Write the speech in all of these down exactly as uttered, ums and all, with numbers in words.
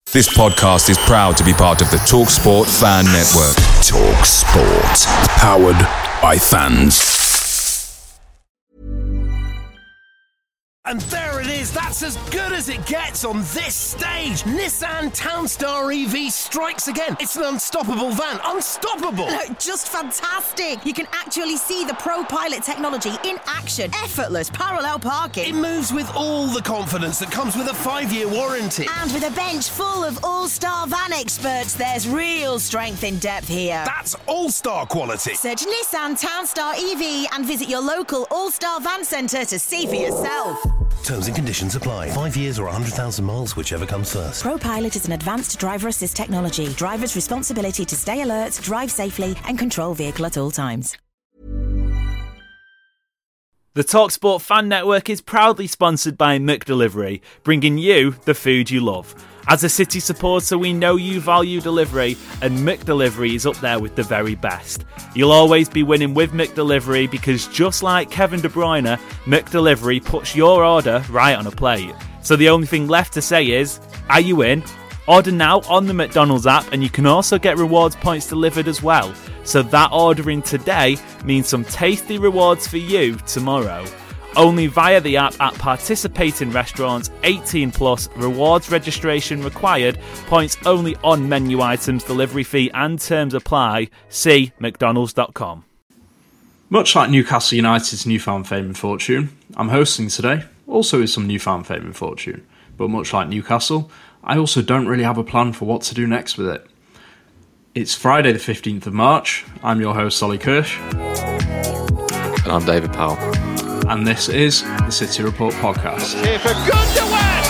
This podcast is proud to be part of the TalkSport Fan Network. TalkSport. Powered by fans. And there it is, that's as good as it gets on this stage. Nissan Townstar E V strikes again. It's an unstoppable van, unstoppable. Look, just fantastic. You can actually see the ProPilot technology in action. Effortless parallel parking. It moves with all the confidence that comes with a five-year warranty. And with a bench full of all-star van experts, there's real strength in depth here. That's all-star quality. Search Nissan Townstar E V and visit your local all-star van centre to see for yourself. Terms and conditions apply. Five years or one hundred thousand miles, whichever comes first. ProPilot is an advanced driver assist technology. Driver's responsibility to stay alert, drive safely and control vehicle at all times. The TalkSport Fan Network is proudly sponsored by McDelivery, bringing you the food you love. As a City supporter, we know you value delivery, and McDelivery is up there with the very best. You'll always be winning with McDelivery because just like Kevin De Bruyne, McDelivery puts your order right on a plate. So the only thing left to say is, are you in? Order now on the McDonald's app, and you can also get rewards points delivered as well. So that ordering today means some tasty rewards for you tomorrow. Only via the app at participating restaurants, eighteen plus, rewards registration required, points only on menu items, delivery fee and terms apply. See mcdonalds dot com. Much like Newcastle United's newfound fame and fortune, I'm hosting today, also with some newfound fame and fortune. But much like Newcastle, I also don't really have a plan for what to do next with it. It's Friday the fifteenth of March, I'm your host Solly Kirsch. And I'm David Powell. And this is the City Report podcast. Here for Gundogan!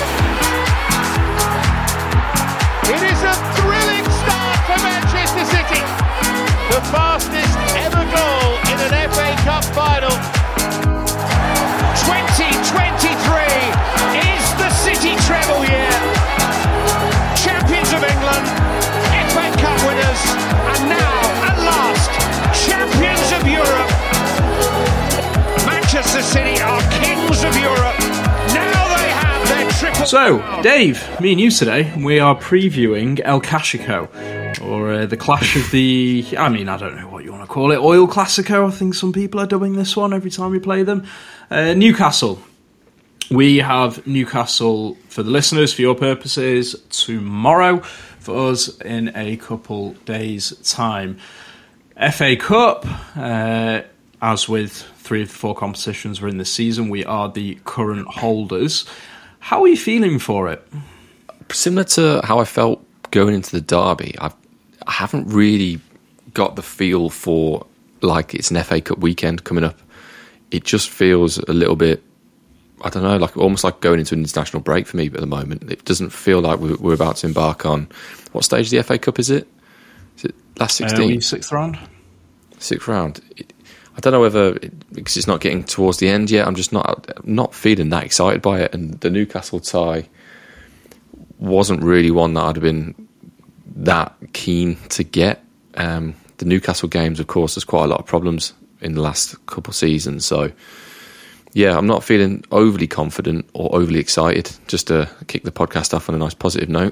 It is a thrilling start for Manchester City. The fastest ever goal in an F A Cup final. twenty twenty-three is the City treble year. Champions of England, F A Cup winners, and now, at last, champions of Europe. Manchester City are kings of Europe. Now they have their triple. So, Dave, me and you today, we are previewing El Clasico, or uh, the clash of the, I mean, I don't know what you want to call it, Oil Clasico, I think some people are dubbing this one every time we play them. Uh, Newcastle. We have Newcastle, for the listeners, for your purposes, tomorrow. For us, in a couple days' time. F A Cup, uh, as with three of the four competitions we're in this season, we are the current holders. How are you feeling for it? Similar to how I felt going into the derby, I've, I haven't really got the feel for like it's an F A Cup weekend coming up. It just feels a little bit, I don't know, like almost like going into an international break for me at the moment. It doesn't feel like we're, we're about to embark on, what stage of the F A Cup is it? Is it last sixteen? Uh, sixth round. Sixth round. It, I don't know whether, it, because it's not getting towards the end yet, I'm just not not feeling that excited by it. And the Newcastle tie wasn't really one that I'd have been that keen to get. Um, the Newcastle games, of course, there's quite a lot of problems in the last couple of seasons. So, yeah, I'm not feeling overly confident or overly excited, just to kick the podcast off on a nice positive note.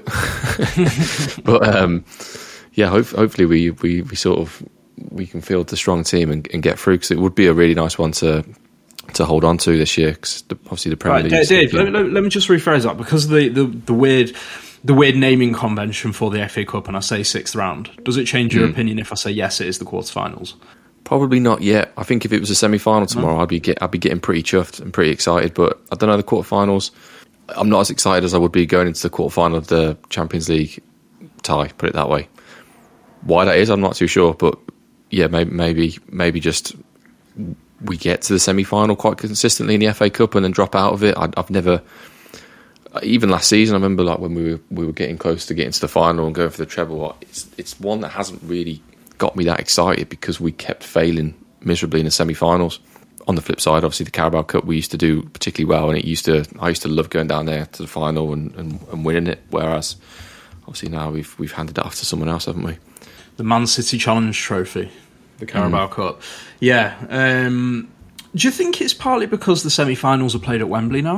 But, um, yeah, hope, hopefully we, we, we sort of... we can field the strong team and, and get through, because it would be a really nice one to to hold on to this year, because obviously the Premier League. Right, Dave, let, let, let me just rephrase that, because of the, the, the weird the weird naming convention for the F A Cup, and I say sixth round. Does it change your mm. opinion if I say yes, it is the quarterfinals? Probably not yet. I think if it was a semi-final tomorrow, mm. I'd be get, I'd be getting pretty chuffed and pretty excited. But I don't know, the quarterfinals, I'm not as excited as I would be going into the quarterfinal of the Champions League tie. Put it that way. Why that is, I'm not too sure, but. Yeah, maybe, maybe, maybe just we get to the semi-final quite consistently in the F A Cup and then drop out of it. I, I've never, even last season, I remember like when we were we were getting close to getting to the final and going for the treble. It's it's one that hasn't really got me that excited, because we kept failing miserably in the semi-finals. On the flip side, obviously the Carabao Cup we used to do particularly well, and it used to I used to love going down there to the final and, and, and winning it. Whereas obviously now we've we've handed it off to someone else, haven't we? The Man City Challenge Trophy, the Carabao mm. Cup. Yeah. Um, do you think it's partly because the semi-finals are played at Wembley now?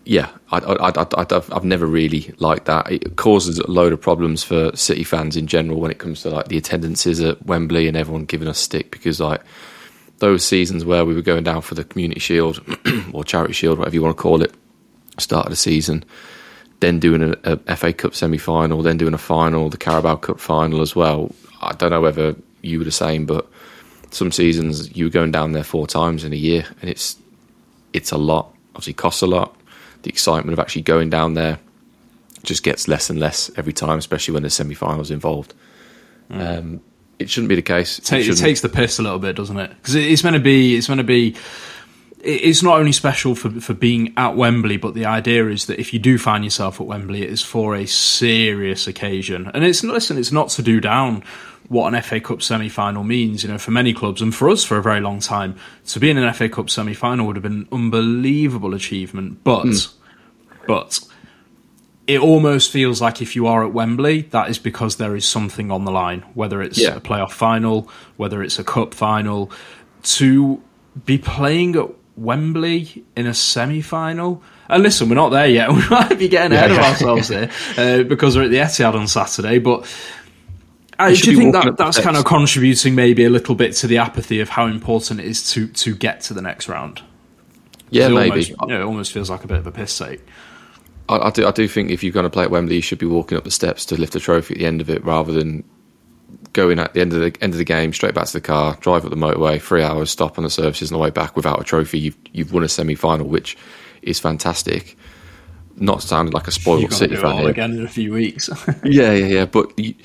yeah, I, I, I, I, I've never really liked that. It causes a load of problems for City fans in general when it comes to like the attendances at Wembley and everyone giving us stick, because like those seasons where we were going down for the Community Shield or Charity Shield, whatever you want to call it, start of the season, then doing a, a F A Cup semi-final, then doing a final, the Carabao Cup final as well. I don't know whether you were the same, but some seasons you were going down there four times in a year, and it's it's a lot. Obviously, costs a lot. The excitement of actually going down there just gets less and less every time, especially when there's semi-finals involved. Mm. Um, it shouldn't be the case. It, it, it takes the piss a little bit, doesn't it? Because it's meant to be. It's meant to be. It's not only special for for being at Wembley, but the idea is that if you do find yourself at Wembley, it is for a serious occasion. And it's listen, it's not to do down what an F A Cup semi-final means. You know, for many clubs and for us for a very long time, to be in an F A Cup semi-final would have been an unbelievable achievement. But, mm. but it almost feels like if you are at Wembley, that is because there is something on the line. Whether it's yeah. a playoff final, whether it's a cup final, to be playing at Wembley in a semi-final. And listen, we're not there yet. We might be getting ahead yeah. of ourselves here uh, because we're at the Etihad on Saturday, but Uh, do you think that that's kind of contributing maybe a little bit to the apathy of how important it is to, to get to the next round? Yeah, maybe. Almost, you know, it almost feels like a bit of a piss take. I, I, do, I do think if you're going to play at Wembley, you should be walking up the steps to lift a trophy at the end of it, rather than going at the end of the end of the game straight back to the car, drive up the motorway, three hours, stop on the services on the way back without a trophy. You've you've won a semi-final, which is fantastic. Not sounding like a spoiled City fan here. Again in a few weeks. yeah, yeah, yeah. But you,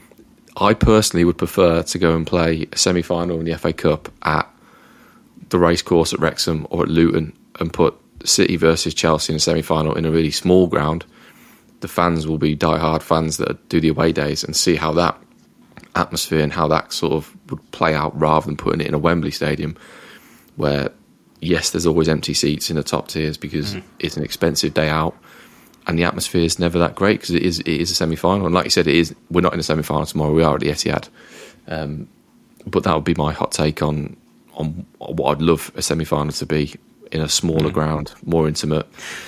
I personally would prefer to go and play a semi-final in the F A Cup at the racecourse at Wrexham or at Luton and put City versus Chelsea in a semi-final in a really small ground. The fans will be die-hard fans that do the away days, and see how that atmosphere and how that sort of would play out, rather than putting it in a Wembley stadium where, yes, there's always empty seats in the top tiers because mm. it's an expensive day out. And the atmosphere is never that great because it is it is a semi-final, and like you said, it is. We're not in a semi-final tomorrow. We are at the Etihad, um, but that would be my hot take on on what I'd love a semi-final to be, in a smaller mm. ground, more intimate.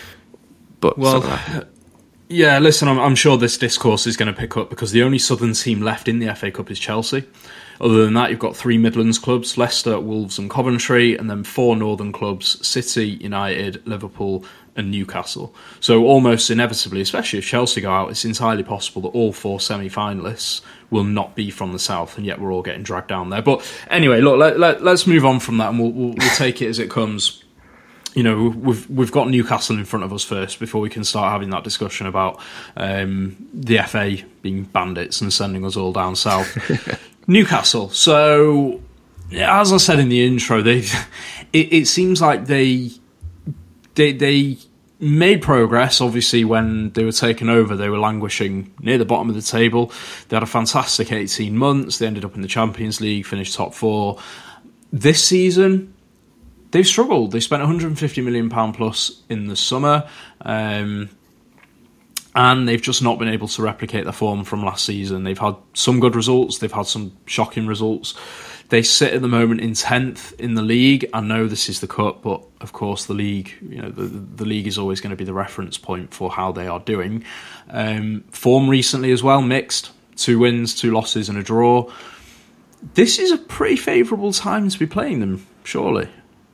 But well, like yeah. Listen, I'm, I'm sure this discourse is going to pick up because the only Southern team left in the F A Cup is Chelsea. Other than that, you've got three Midlands clubs: Leicester, Wolves, and Coventry, and then four Northern clubs: City, United, Liverpool, and Newcastle. So almost inevitably, especially if Chelsea go out, it's entirely possible that all four semi-finalists will not be from the south, and yet we're all getting dragged down there. But anyway, look, let, let, let's move on from that, and we'll, we'll, we'll take it as it comes. You know, we've we've got Newcastle in front of us first before we can start having that discussion about um, the F A being bandits and sending us all down south. Newcastle. So, as I said in the intro, they it, it seems like they. They they made progress. Obviously, when they were taken over, they were languishing near the bottom of the table. They had a fantastic eighteen months. They ended up in the Champions League, finished top four. This season, they've struggled. They spent one hundred fifty million pounds plus in the summer, um, and they've just not been able to replicate the form from last season. They've had some good results. They've had some shocking results. They sit at the moment in tenth in the league. I know this is the cup, but of course the league, you know, the, the league is always going to be the reference point for how they are doing. Um, form recently as well, mixed. Two wins, two losses and a draw. This is a pretty favourable time to be playing them, surely.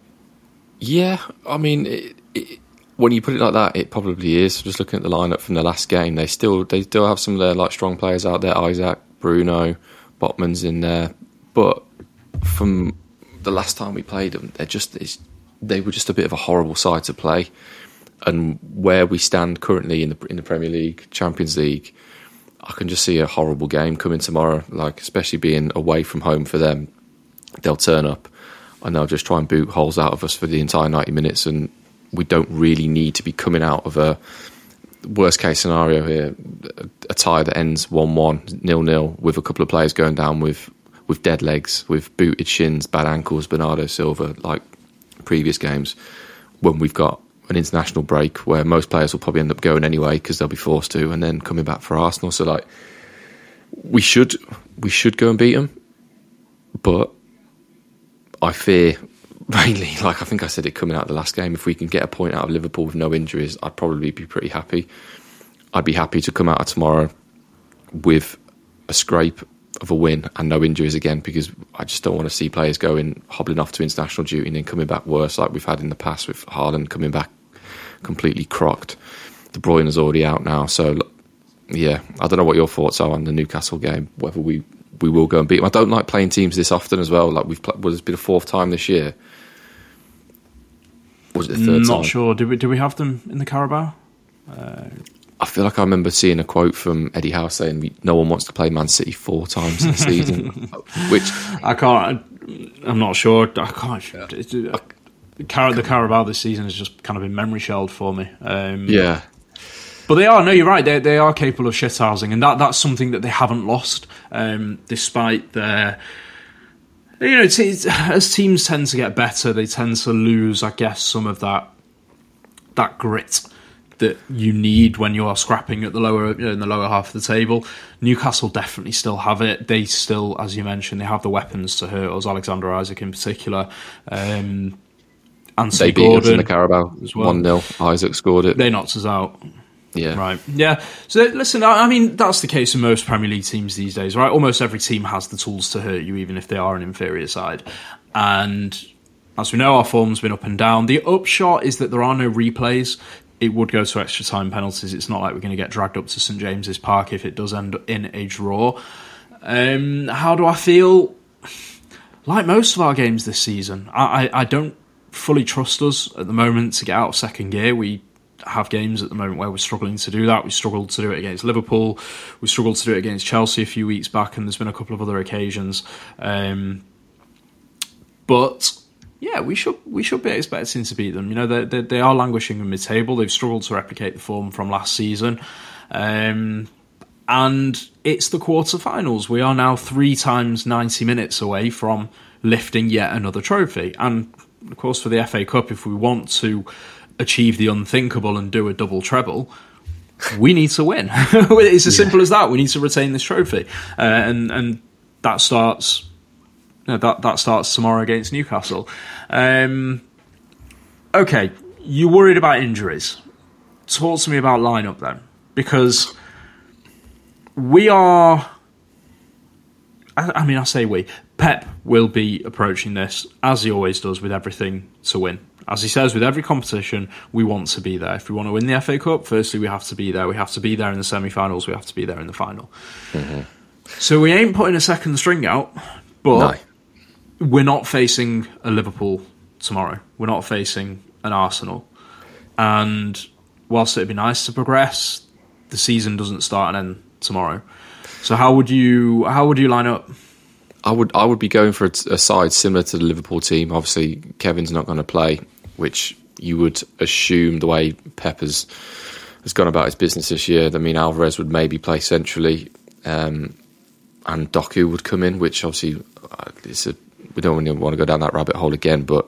Yeah, I mean, it, it, when you put it like that, it probably is. Just looking at the lineup from the last game, they still they still have some of their like strong players out there. Isaac, Bruno, Botman's in there, but from the last time we played them, they're just it's, they were just a bit of a horrible side to play. And where we stand currently in the in the Premier League, Champions League, I can just see a horrible game coming tomorrow. Like, especially being away from home for them, they'll turn up and they'll just try and boot holes out of us for the entire ninety minutes. And we don't really need to be coming out of a worst case scenario here, a, a tie that ends one one, nil nil, with a couple of players going down with. with dead legs, with booted shins, bad ankles, Bernardo Silva, like previous games, when we've got an international break where most players will probably end up going anyway because they'll be forced to, and then coming back for Arsenal. So, like, we should we should go and beat them, but I fear mainly, like I think I said it coming out of the last game, if we can get a point out of Liverpool with no injuries, I'd probably be pretty happy. I'd be happy to come out of tomorrow with a scrape of a win and no injuries again, because I just don't want to see players going hobbling off to international duty and then coming back worse like we've had in the past, with Haaland coming back completely crocked. De Bruyne is already out now, so yeah, I don't know what your thoughts are on the Newcastle game, whether we, we will go and beat them. I don't like playing teams this often as well. Like we've played, well, it's been a fourth time this year. Was it the third Not time? Not sure. Did we, did we have them in the Carabao? Uh, I feel like I remember seeing a quote from Eddie Howe saying no one wants to play Man City four times this season. Which I can't. I'm not sure. I can't. It, it, Car- the Carabao this season has just kind of been memory shelled for me. Um, yeah. But they are, no, you're right, they they are capable of shithousing, and that, that's something that they haven't lost, um, despite their... You know, it's, it's, as teams tend to get better, they tend to lose, I guess, some of that that grit that you need when you are scrapping at the lower in the lower half of the table. Newcastle definitely still have it. They still, as you mentioned, they have the weapons to hurt us, Alexander Isak in particular. Um, Anthony they beat Gordon us in the Carabao as well. one nil. Isaac scored it. They knocked us out. Yeah. Right. Yeah. So listen, I mean, that's the case in most Premier League teams these days, right? Almost every team has the tools to hurt you, even if they are an inferior side. And as we know, our form's been up and down. The upshot is that there are no replays. It would go to extra time penalties. It's not like we're going to get dragged up to St James's Park if it does end in a draw. Um, how do I feel? Like most of our games this season, I, I, I don't fully trust us at the moment to get out of second gear. We have games at the moment where we're struggling to do that. We struggled to do it against Liverpool. We struggled to do it against Chelsea a few weeks back, and there's been a couple of other occasions. Um, but yeah, we should we should be expecting to beat them. You know, they they, they are languishing in mid-table. They've struggled to replicate the form from last season. Um, and it's the quarterfinals. We are now three times ninety minutes away from lifting yet another trophy. And of course, for the F A Cup, if we want to achieve the unthinkable and do a double treble, we need to win. It's as yeah. simple as that. We need to retain this trophy, uh, and and that starts you know, that that starts tomorrow against Newcastle. Um, okay, you worried about injuries? Talk to me about lineup then, because we are. I, I mean, I say we. Pep will be approaching this as he always does, with everything to win. As he says, with every competition, we want to be there. If we want to win the F A Cup, firstly, we have to be there. We have to be there in the semi-finals. We have to be there in the final. Mm-hmm. So we ain't putting a second string out, but no. We're not facing a Liverpool tomorrow. We're not facing an Arsenal. And whilst it'd be nice to progress, the season doesn't start and end tomorrow. So how would you how would you line up? I would I would be going for a, a side similar to the Liverpool team. Obviously, Kevin's not going to play, which you would assume the way Pep has, has gone about his business this year. I mean, Alvarez would maybe play centrally, um, and Doku would come in, which obviously uh, it's a, we don't really want to go down that rabbit hole again. But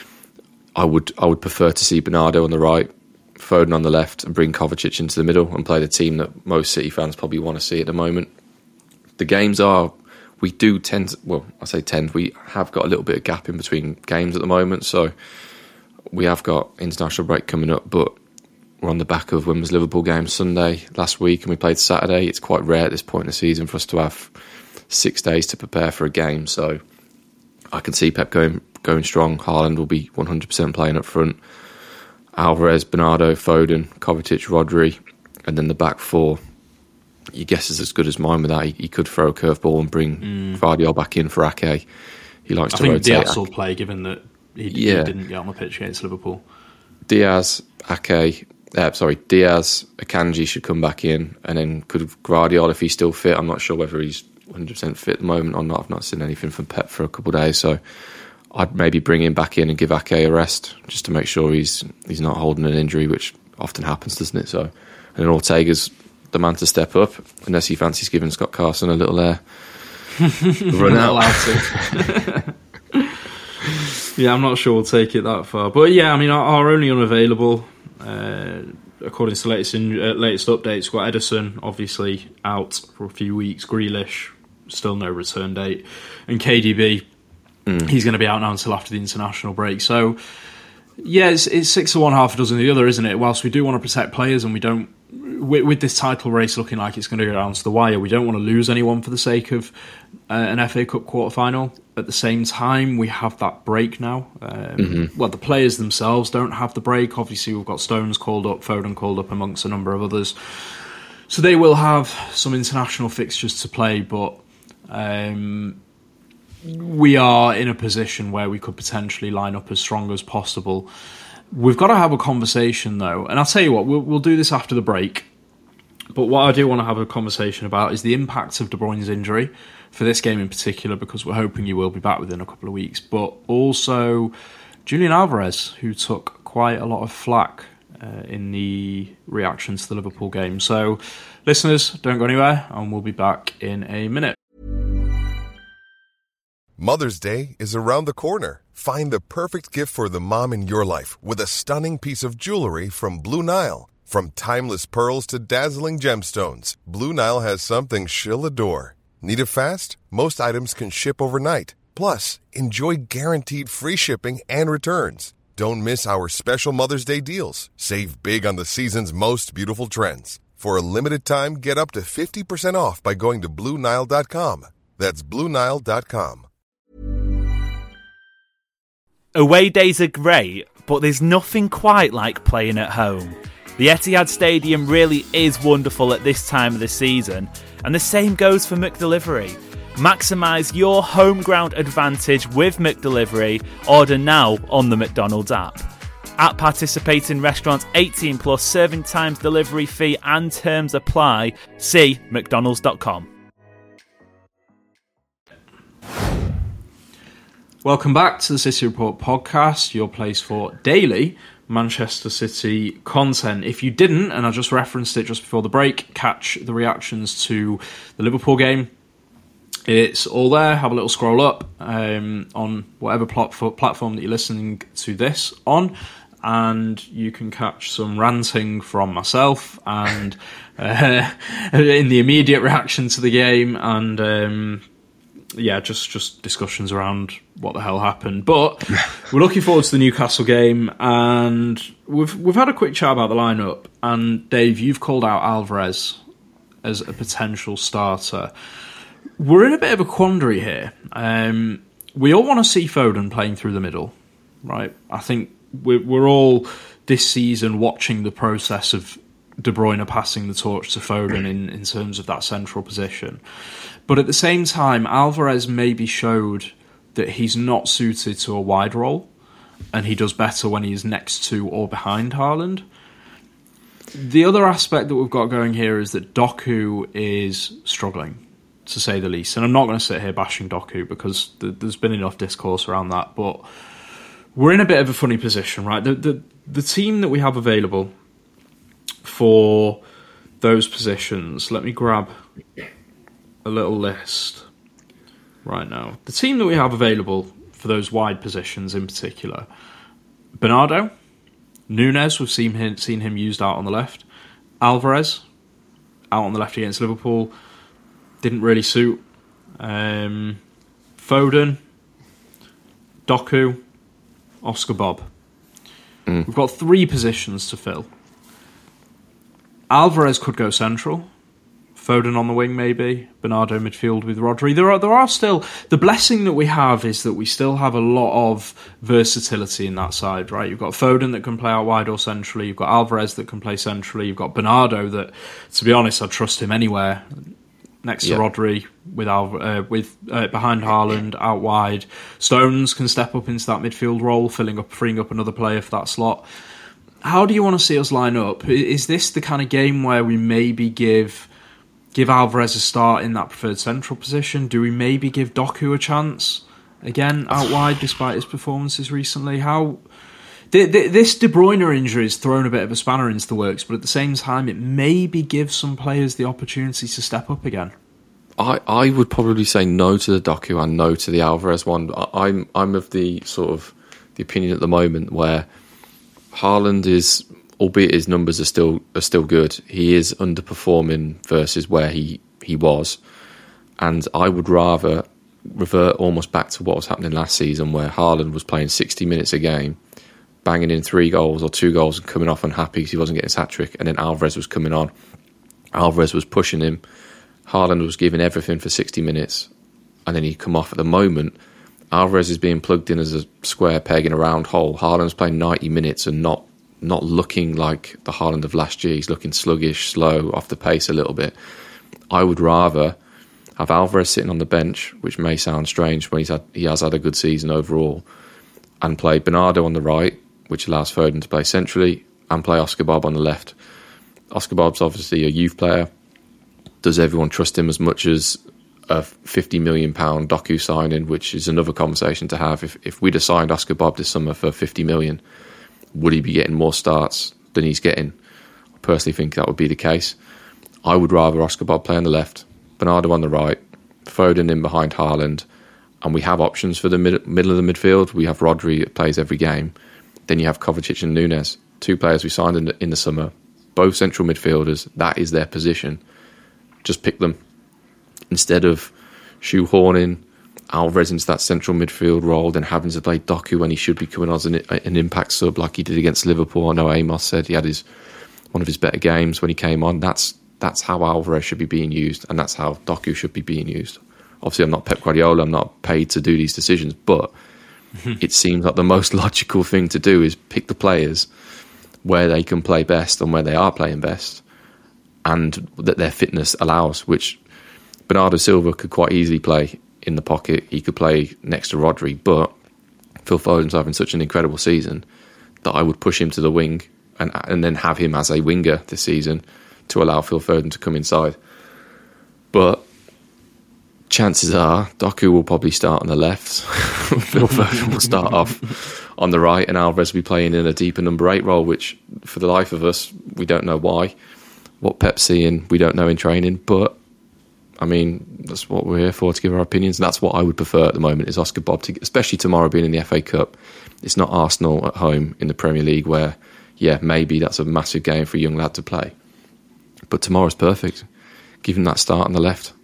I would I would prefer to see Bernardo on the right, Foden on the left, and bring Kovacic into the middle and play the team that most City fans probably want to see at the moment. The games are. We do tend to, well, I say tend, we have got a little bit of gap in between games at the moment, so we have got international break coming up, but we're on the back of when was Liverpool game Sunday last week and we played Saturday. It's quite rare at this point in the season for us to have six days to prepare for a game, so I can see Pep going going strong. Haaland will be one hundred percent playing up front. Alvarez, Bernardo, Foden, Kovacic, Rodri, and then the back four. Your guess is as good as mine with that. He, he could throw a curveball and bring mm. Gvardiol back in for Ake. He likes I to think rotate. Diaz will play, given that he, yeah. he didn't get on the pitch against Liverpool. Diaz, Ake, uh, sorry, Diaz, Akanji should come back in, and then could Gvardiol, if he's still fit. I'm not sure whether he's one hundred percent fit at the moment or not. I've not seen anything from Pep for a couple of days, so I'd maybe bring him back in and give Ake a rest just to make sure he's he's not holding an injury, which often happens, doesn't it? So, and then Ortega's the man to step up, unless he fancies giving Scott Carson a little uh, run out. Yeah, I'm not sure we'll take it that far, but yeah, I mean, our, our only unavailable, uh, according to the latest in, uh, latest updates, we've got Ederson obviously out for a few weeks, Grealish still no return date, and K D B Mm. He's going to be out now until after the international break. So, yeah, it's, it's six to one, half a dozen the other, isn't it? Whilst we do want to protect players and we don't, with, with this title race looking like it's going to go down to the wire, we don't want to lose anyone for the sake of uh, an F A Cup quarter-final. At the same time, we have that break now. Um, mm-hmm. Well, the players themselves don't have the break. Obviously, we've got Stones called up, Foden called up, amongst a number of others. So they will have some international fixtures to play, but um, we are in a position where we could potentially line up as strong as possible. We've got to have a conversation, though, and I'll tell you what, we'll, we'll do this after the break. But what I do want to have a conversation about is the impact of De Bruyne's injury for this game in particular, because we're hoping he will be back within a couple of weeks. But also Julian Alvarez, who took quite a lot of flack uh, in the reaction to the Liverpool game. So, listeners, don't go anywhere, and we'll be back in a minute. Mother's Day is around the corner. Find the perfect gift for the mom in your life with a stunning piece of jewelry from Blue Nile. From timeless pearls to dazzling gemstones, Blue Nile has something she'll adore. Need it fast? Most items can ship overnight. Plus, enjoy guaranteed free shipping and returns. Don't miss our special Mother's Day deals. Save big on the season's most beautiful trends. For a limited time, get up to fifty percent off by going to Blue Nile dot com. That's Blue Nile dot com. Away days are great, but there's nothing quite like playing at home. The Etihad Stadium really is wonderful at this time of the season, and the same goes for McDelivery. Maximise your home ground advantage with McDelivery. Order now on the McDonald's app. At participating restaurants, eighteen plus, serving times, delivery fee and terms apply. See mcdonalds dot com. Welcome back to the City Report podcast, your place for daily Manchester City content. If you didn't, and I just referenced it just before the break, catch the reactions to the Liverpool game. It's all there. Have a little scroll up um, on whatever plat- platform that you're listening to this on, and you can catch some ranting from myself and uh, in the immediate reaction to the game, and um, yeah, just, just discussions around what the hell happened. But we're looking forward to the Newcastle game, and we've we've had a quick chat about the lineup. And Dave, you've called out Alvarez as a potential starter. We're in a bit of a quandary here. Um, we all want to see Foden playing through the middle, right? I think we're, we're all this season watching the process of De Bruyne passing the torch to Foden in, in terms of that central position. But at the same time, Alvarez maybe showed that he's not suited to a wide role, and he does better when he's next to or behind Haaland. The other aspect that we've got going here is that Doku is struggling, to say the least. And I'm not going to sit here bashing Doku because th- there's been enough discourse around that. But we're in a bit of a funny position, right? The, the, the team that we have available for those positions, let me grab a little list right now. The team that we have available for those wide positions in particular: Bernardo, Nunes, we've seen him, seen him used out on the left, Alvarez, out on the left against Liverpool, didn't really suit, um, Foden, Doku, Oscar Bob. Mm. We've got three positions to fill. Alvarez could go central, Foden on the wing maybe, Bernardo midfield with Rodri. There are there are still, the blessing that we have is that we still have a lot of versatility in that side, right? You've got Foden that can play out wide or centrally, you've got Alvarez that can play centrally, you've got Bernardo that, to be honest, I'd trust him anywhere next yeah. to Rodri with Al, uh, with uh, behind Haaland out wide. Stones can step up into that midfield role, filling up, freeing up another player for that slot. How do you want to see us line up? Is this the kind of game where we maybe give give Alvarez a start in that preferred central position? Do we maybe give Doku a chance again out wide despite his performances recently? How this De Bruyne injury has thrown a bit of a spanner into the works, but at the same time, it maybe gives some players the opportunity to step up again. I, I would probably say no to the Doku and no to the Alvarez one. I, I'm I'm of the sort of the opinion at the moment where Haaland is, albeit his numbers are still are still good, he is underperforming versus where he, he was. And I would rather revert almost back to what was happening last season, where Haaland was playing sixty minutes a game, banging in three goals or two goals and coming off unhappy because he wasn't getting his hat-trick, and then Alvarez was coming on. Alvarez was pushing him. Haaland was giving everything for sixty minutes, and then he'd come off. At the moment, Alvarez is being plugged in as a square peg in a round hole. Haaland's playing ninety minutes and not not looking like the Haaland of last year. He's looking sluggish, slow, off the pace a little bit. I would rather have Alvarez sitting on the bench, which may sound strange when he's had, he has had a good season overall, and play Bernardo on the right, which allows Foden to play centrally, and play Oscar Bob on the left. Oscar Bob's obviously a youth player. Does everyone trust him as much as a fifty million pounds Doku signing, which is another conversation to have? If if we'd have signed Oscar Bob this summer for fifty million, would he be getting more starts than he's getting? I personally think that would be the case. I would rather Oscar Bob play on the left, Bernardo on the right, Foden in behind Haaland, and we have options for the mid, middle of the midfield. We have Rodri that plays every game. Then you have Kovacic and Nunes, two players we signed in the, in the summer, both central midfielders. That is their position. Just pick them. Instead of shoehorning Alvarez into that central midfield role, then having to play Doku when he should be coming on as an, an impact sub like he did against Liverpool. I know Amos said he had his one of his better games when he came on. That's that's how Alvarez should be being used, and that's how Doku should be being used. Obviously, I'm not Pep Guardiola. I'm not paid to do these decisions, but it seems like the most logical thing to do is pick the players where they can play best and where they are playing best, and that their fitness allows, which Bernardo Silva could quite easily play in the pocket. He could play next to Rodri, but Phil Foden's having such an incredible season that I would push him to the wing and and then have him as a winger this season to allow Phil Foden to come inside. But chances are Doku will probably start on the left. Phil Foden will start off on the right, and Alvarez will be playing in a deeper number eight role, which for the life of us, we don't know why. What Pep's seeing, we don't know in training, but I mean, that's what we're here for, to give our opinions, and that's what I would prefer at the moment, is Oscar Bob, to, especially tomorrow being in the F A Cup. It's not Arsenal at home in the Premier League where, yeah, maybe that's a massive game for a young lad to play. But tomorrow's perfect. Give him that start on the left.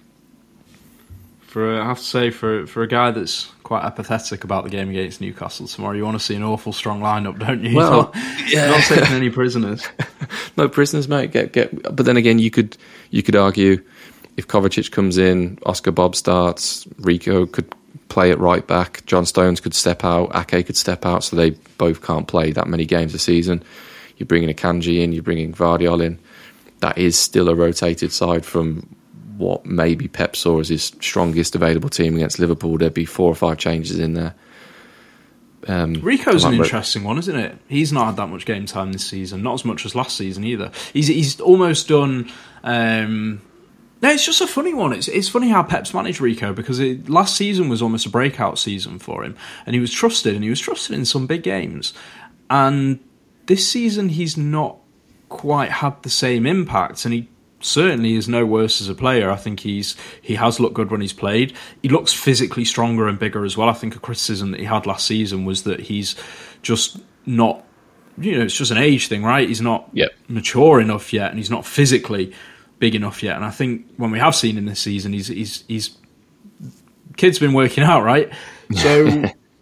For, I have to say, for for a guy that's quite apathetic about the game against Newcastle tomorrow, you want to see an awful strong lineup, don't you? Well, not, yeah. not taking any prisoners. No prisoners, mate. Get get. But then again, you could you could argue if Kovacic comes in, Oscar Bob starts, Rico could play at right back, John Stones could step out, Ake could step out, so they both can't play that many games a season. You're bringing Akanji in, you're bringing Gvardiol in. That is still a rotated side from what maybe Pep saw as his strongest available team against Liverpool. There'd be four or five changes in there. Um, Rico's an interesting one, isn't it? He's not had that much game time this season, not as much as last season either. He's he's almost done. Um, no, it's just a funny one. It's it's funny how Pep's managed Rico, because it, last season was almost a breakout season for him, and he was trusted, and he was trusted in some big games. And this season, he's not quite had the same impact, and he certainly is no worse as a player. I think he's he has looked good when he's played. He looks physically stronger and bigger as well. I think a criticism that he had last season was that he's just not, you know, it's just an age thing, right? He's not yep. mature enough yet, and he's not physically big enough yet. And I think when we have seen him this season, he's he's he's kid's been working out, right? So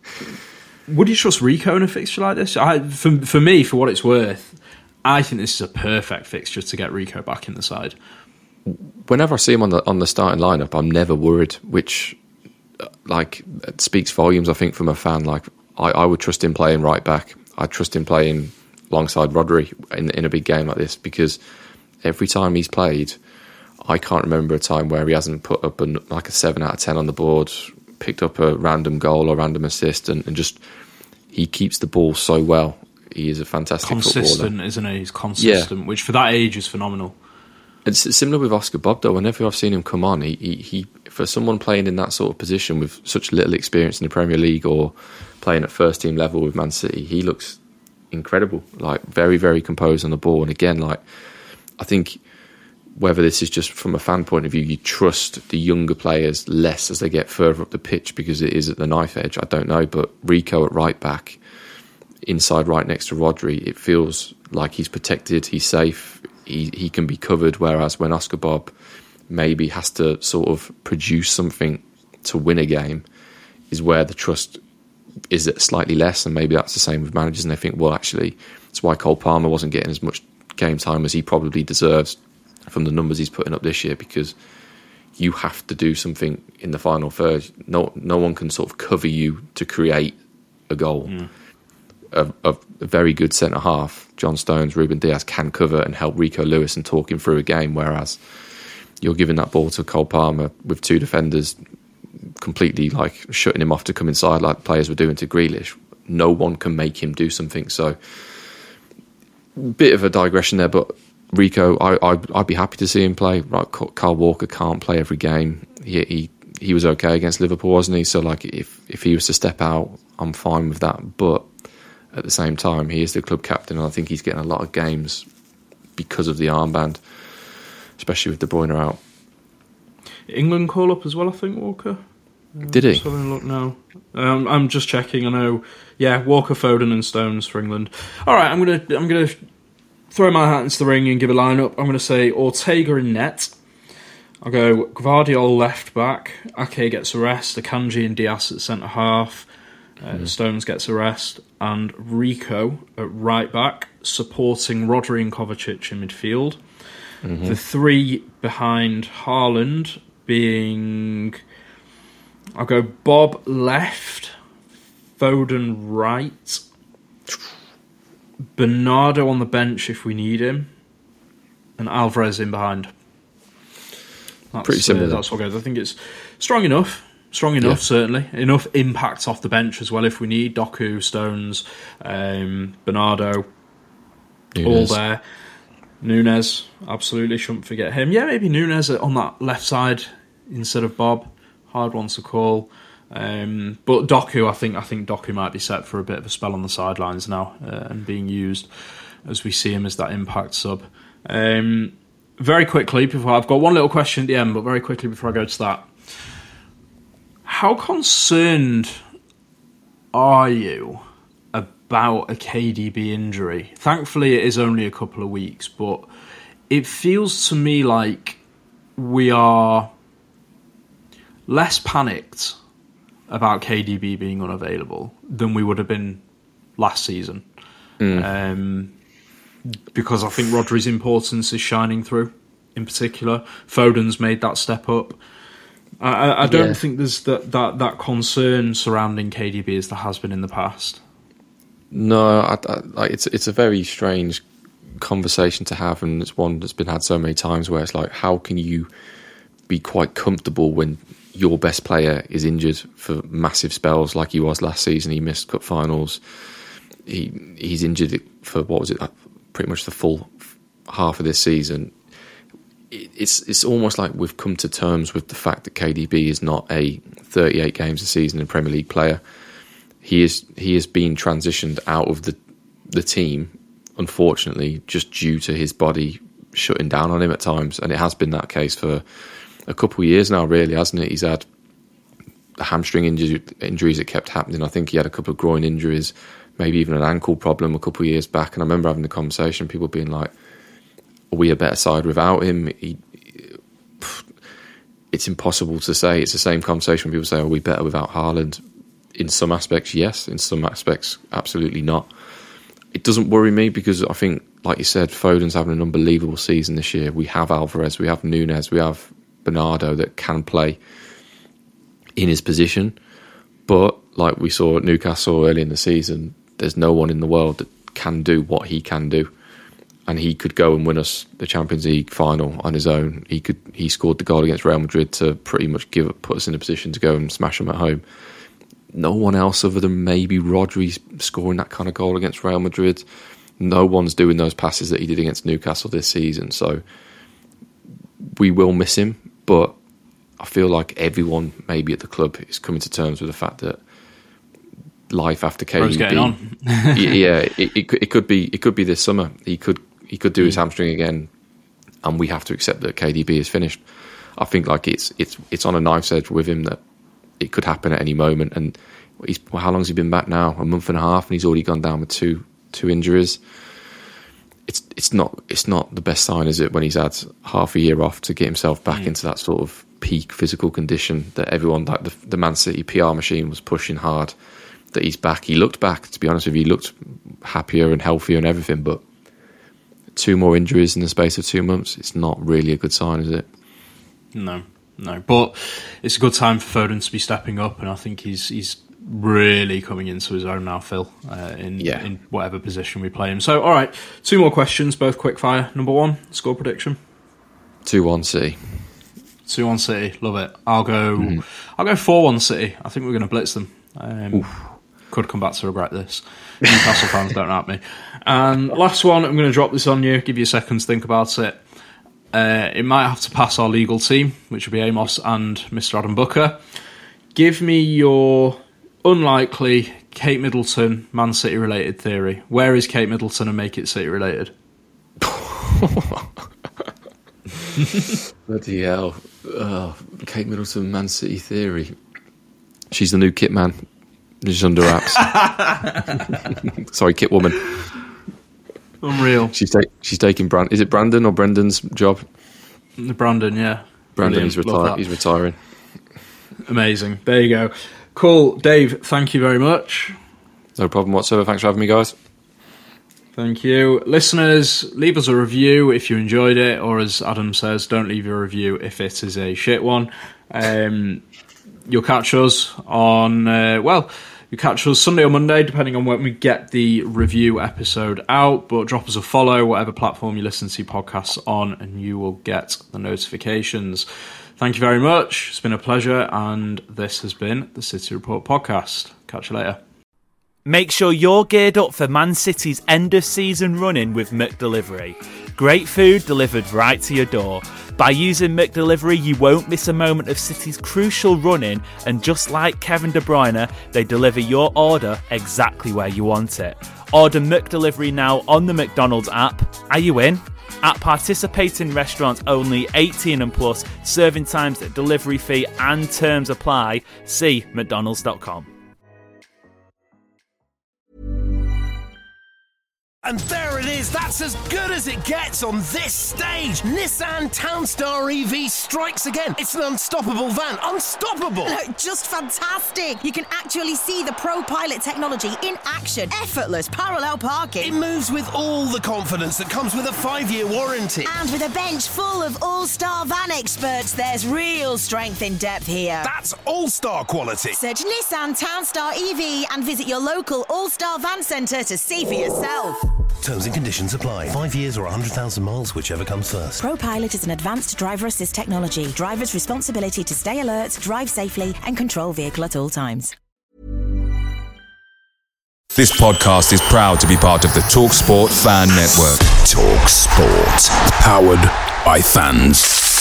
would you trust Rico in a fixture like this? I, for for me, for what it's worth, I think this is a perfect fixture to get Rico back in the side. Whenever I see him on the on the starting lineup, I'm never worried, which like it speaks volumes, I think, from a fan. Like I, I would trust him playing right back. I'd trust him playing alongside Rodri in in a big game like this, because every time he's played, I can't remember a time where he hasn't put up an, like a seven out of ten on the board, picked up a random goal or random assist, and, and just he keeps the ball so well. He is a fantastic consistent, footballer. Isn't he? He's consistent, yeah. Which for that age is phenomenal. It's similar with Oscar Bob, though. Whenever I've seen him come on, he, he, he for someone playing in that sort of position with such little experience in the Premier League or playing at first team level with Man City, he looks incredible. Like very, very composed on the ball. And again, like I think whether this is just from a fan point of view, you trust the younger players less as they get further up the pitch because it is at the knife edge. I don't know, but Rico at right back, inside right next to Rodri, it feels like he's protected, he's safe, he he can be covered, whereas when Oscar Bob maybe has to sort of produce something to win a game is where the trust is slightly less, and maybe that's the same with managers, and they think, well, actually, that's why Cole Palmer wasn't getting as much game time as he probably deserves from the numbers he's putting up this year, because you have to do something in the final third. No, no one can sort of cover you to create a goal. Mm. A, a, a very good centre half, John Stones, Ruben Diaz, can cover and help Rico Lewis and talk him through a game, whereas you're giving that ball to Cole Palmer with two defenders completely like shutting him off to come inside like players were doing to Grealish. No one can make him do something. So, bit of a digression there, but Rico, I, I, I'd be happy to see him play. Right, Kyle Walker can't play every game. He, he he was okay against Liverpool, wasn't he? So, like, if if he was to step out, I'm fine with that. But at the same time, he is the club captain, and I think he's getting a lot of games because of the armband, especially with De Bruyne out. England call up as well, I think, Walker. Did he? Just having a look now. Um, I'm just checking. I know. Yeah, Walker, Foden, and Stones for England. All right, I'm gonna I'm gonna throw my hat into the ring and give a lineup. I'm gonna say Ortega in net. I'll go Gvardiol left back. Ake gets a rest. Akanji and Diaz at centre half. Uh, mm. Stones gets a rest, and Rico at right back, supporting Rodri and Kovacic in midfield. Mm-hmm. The three behind Haaland being, I'll go Bob left, Foden right, Bernardo on the bench if we need him, and Alvarez in behind. That's, Pretty similar. Uh, that's what goes. I think it's strong enough. Strong enough, yeah. Certainly. Enough impact off the bench as well if we need. Doku, Stones, um, Bernardo, Nunes. All there. Nunes, absolutely, shouldn't forget him. Yeah, maybe Nunes on that left side instead of Bob. Hard one to call. Um, but Doku, I think I think Doku might be set for a bit of a spell on the sidelines now uh, and being used as we see him as that impact sub. Um, very quickly, before I've got one little question at the end, but very quickly before I go to that. How concerned are you about a K D B injury? Thankfully, it is only a couple of weeks, but it feels to me like we are less panicked about K D B being unavailable than we would have been last season. Mm. Um, because I think Rodri's importance is shining through, in particular. Foden's made that step up. I, I don't yeah. think there's that, that, that concern surrounding K D B as there has been in the past. No, I, I, like it's it's a very strange conversation to have, and it's one that's been had so many times where it's like, how can you be quite comfortable when your best player is injured for massive spells like he was last season? He missed cup finals. He he's injured for, what was it, pretty much the full half of this season. It's it's almost like we've come to terms with the fact that K D B is not a thirty-eight games a season in Premier League player. He is he is being transitioned out of the the team, unfortunately, just due to his body shutting down on him at times, and it has been that case for a couple of years now, really, hasn't it? He's had hamstring injury, injuries that kept happening. I think he had a couple of groin injuries, maybe even an ankle problem a couple of years back. And I remember having the conversation, people being like, are we a better side without him? He, it's impossible to say. It's the same conversation when people say, are we better without Haaland? In some aspects, yes. In some aspects, absolutely not. It doesn't worry me because I think, like you said, Foden's having an unbelievable season this year. We have Alvarez, we have Nunes, we have Bernardo that can play in his position. But like we saw at Newcastle early in the season, there's no one in the world that can do what he can do. And he could go and win us the Champions League final on his own. He could. He scored the goal against Real Madrid to pretty much give put us in a position to go and smash them at home. No one else other than maybe Rodri scoring that kind of goal against Real Madrid. No one's doing those passes that he did against Newcastle this season. So we will miss him, but I feel like everyone maybe at the club is coming to terms with the fact that life after K D B, getting on. yeah, it, it, it could be it could be this summer. He could he could do mm. his hamstring again, and we have to accept that K D B is finished. I think like it's it's it's on a knife's edge with him that it could happen at any moment. And he's, well, how long's he been back now? A month and a half, and he's already gone down with two two injuries. It's it's not it's not the best sign, is it, when he's had half a year off to get himself back mm. into that sort of peak physical condition that everyone, like the, the Man City P R machine, was pushing hard. That he's back. He looked back. To be honest with you, he looked happier and healthier and everything. But two more injuries in the space of two months. It's not really a good sign, is it? No, no. But it's a good time for Foden to be stepping up, and I think he's he's really coming into his own now, Phil, uh, in, yeah. in whatever position we play him. So, all right, two more questions, both quick fire. Number one, score prediction. two one City. two one City, love it. I'll go mm. I'll go four one City. I think we're going to blitz them. Um, could come back to regret this. Newcastle fans don't at me. And last one, I'm going to drop this on you, give you a second to think about it. Uh, it might have to pass our legal team, which will be Amos and Mister Adam Booker. Give me your unlikely Kate Middleton Man City related theory. Where is Kate Middleton and make it City related? Bloody hell. Oh, Kate Middleton Man City theory. She's the new Kit Man. She's under wraps. Sorry, Kit Woman. Unreal. She's, ta- she's taking Brand. Is it Brandon or Brendan's job? Brandon, yeah. Brandon, he's, reti- he's retiring. Amazing. There you go. Cool. Dave, thank you very much. No problem whatsoever. Thanks for having me, guys. Thank you. Listeners, leave us a review if you enjoyed it, or as Adam says, don't leave your review if it is a shit one. Um, you'll catch us on, uh, well, you catch us Sunday or Monday, depending on when we get the review episode out, but drop us a follow, whatever platform you listen to podcasts on, and you will get the notifications. Thank you very much. It's been a pleasure, and this has been the City Report podcast. Catch you later. Make sure you're geared up for Man City's end-of-season run-in with McDelivery. Great food delivered right to your door. By using McDelivery, you won't miss a moment of City's crucial run-in, and just like Kevin De Bruyne, they deliver your order exactly where you want it. Order McDelivery now on the McDonald's app. Are you in? At participating restaurants only, eighteen and plus, serving times, delivery fee and terms apply. See mcdonalds dot com. And there it is, that's as good as it gets on this stage. Nissan Townstar E V strikes again. It's an unstoppable van, unstoppable. Look, just fantastic. You can actually see the ProPilot technology in action. Effortless parallel parking. It moves with all the confidence that comes with a five-year warranty. And with a bench full of all-star van experts, there's real strength in depth here. That's all-star quality. Search Nissan Townstar E V and visit your local all-star van centre to see for yourself. Terms and conditions apply. Five years or one hundred thousand miles, whichever comes first. ProPilot is an advanced driver assist technology. Driver's responsibility to stay alert, drive safely, and control vehicle at all times. This podcast is proud to be part of the TalkSport Fan Network. TalkSport. Powered by fans.